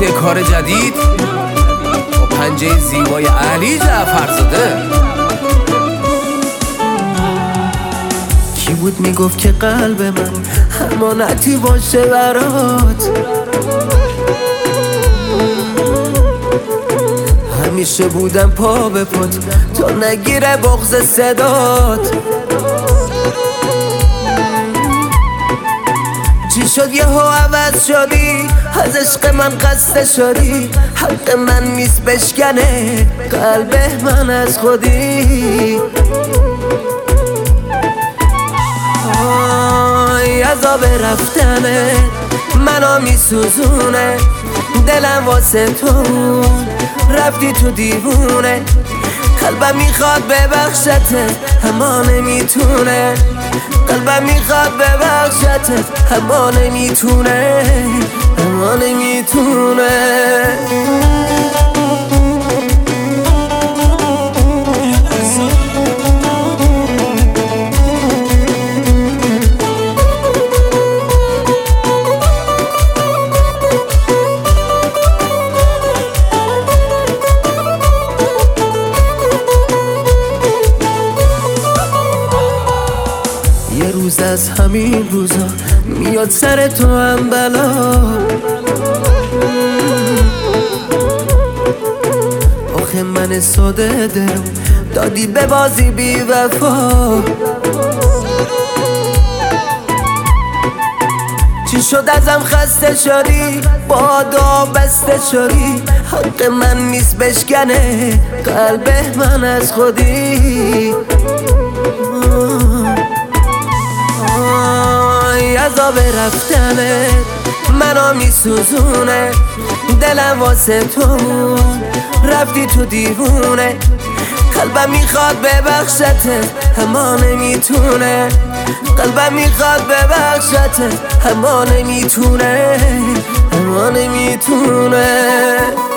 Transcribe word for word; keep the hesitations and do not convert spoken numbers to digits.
یه کار جدید با پنجه زیبای علی جعفرزاده. کی بود میگفت که قلب من امانتی باشه برات؟ همیشه بودم پا به پات تا نگیره بغض صدات. چی شد یهو عوض شدی؟ از عشق من قصد شدی؟ حق من نیست بشکنه قلب من از خودی. آی عذاب رفتنه منو میسوزونه، دلم واسه تو رفتی تو دیوونه. قلبم میخواد ببخشتت اما نمیتونه، قلبم میخواد ببخشتت اما نمیتونه، اما نمیتونه. یه روز از همین روزا میاد سر تو هم بلا. آخه من ساده دلم دادی به بازی بی وفا. چی شد ازم خسته شدی؟ با دعا بسته شدی؟ حق من نیست بشکنه قلب من از خودی. عذاب رفتنه منو میسوزونه، دلم واسه تو رفتی تو دیوونه. قلبم میخواد ببخشتت اما نمیتونه، قلبم میخواد ببخشتت اما نمیتونه، اما نمیتونه.